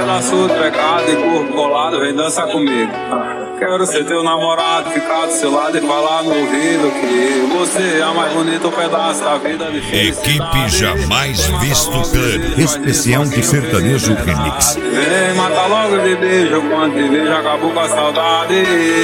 braço trecado e corpo colado, vem dançar comigo. Quero ser teu namorado, ficar do seu lado e falar no ouvido que você é a mais bonita pedaço da vida de felicidade. Equipe Jamais Visto Club. Especial de sertanejo remix. Vem, mata logo de beijo, quando te vejo acabou com a saudade.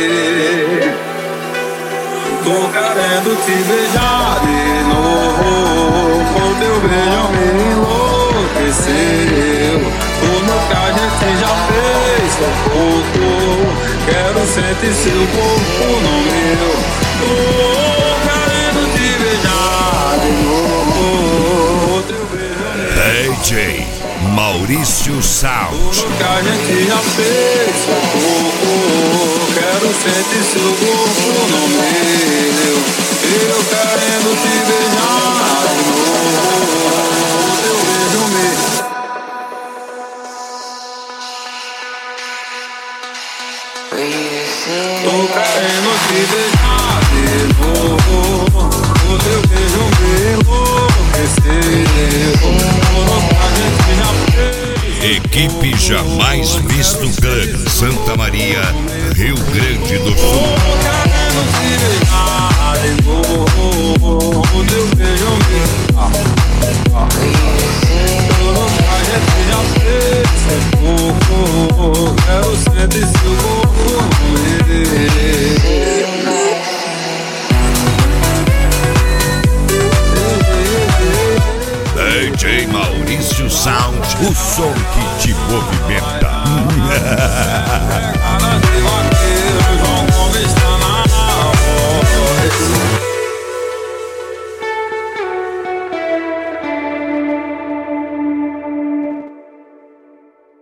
Tô querendo te beijar de novo, com teu beijo me enlouqueceu. Tudo que a gente já fez foi pouco, quero sentir seu corpo no meu. Tô querendo te beijar de novo, teu beijo me DJ Maurício Sound. Tudo que a gente já fez foi pouco, quero sentir seu corpo no meu. Eu querendo te beijar de novo, teu beijo me. Tô querendo te beijar de novo, o teu beijo me enlouqueceu. Tudo que a gente já fez. Equipe Jamais Visto Club, Santa Maria, Rio Grande do Sul. Tô querendo te beijar de novo, o teu beijo me. Tudo que a gente já fez é pouco, quero sentir seu corpo no meu. DJ Maurício Sound, o som que te movimenta.